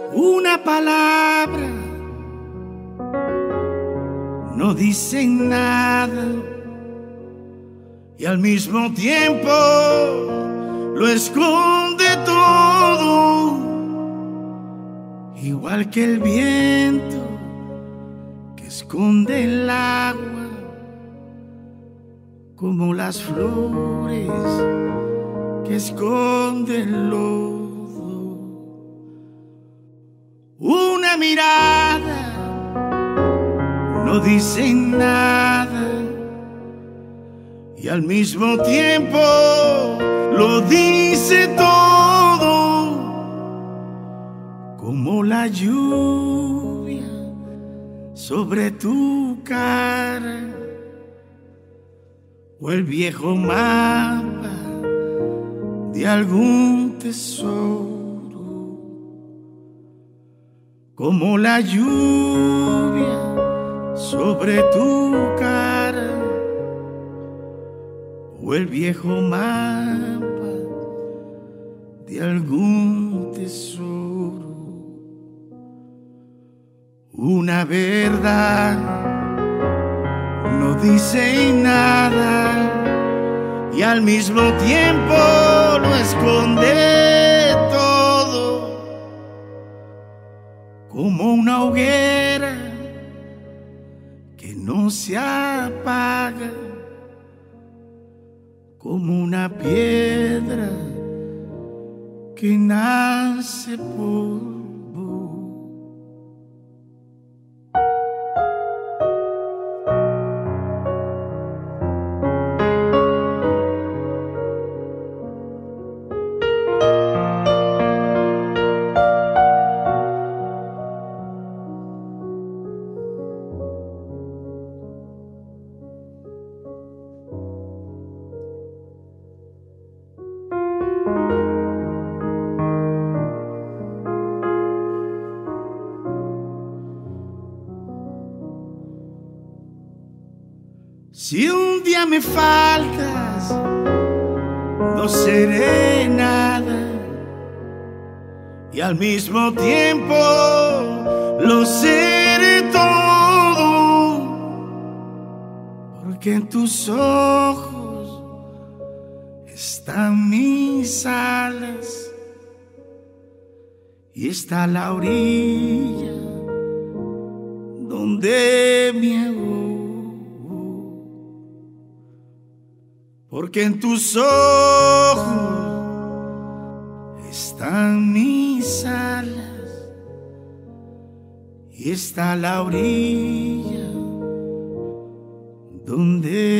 una palabra, no dicen nada y al mismo tiempo lo esconde todo, igual que el viento que esconde el agua, como las flores que esconden el lodo. Una mirada no dice nada y al mismo tiempo lo dice todo, como la lluvia sobre tu cara o el viejo mapa de algún tesoro, como la lluvia sobre tu cara o el viejo mapa de algún tesoro. Una verdad no dice nada y al mismo tiempo lo esconde todo, como una hoguera que no se apaga, como una piedra que nace polvo. Si un día me faltas, no seré nada y al mismo tiempo lo seré todo, porque en tus ojos están mis alas y está la orilla donde me ahogo. Porque en tus ojos están mis alas y está la orilla donde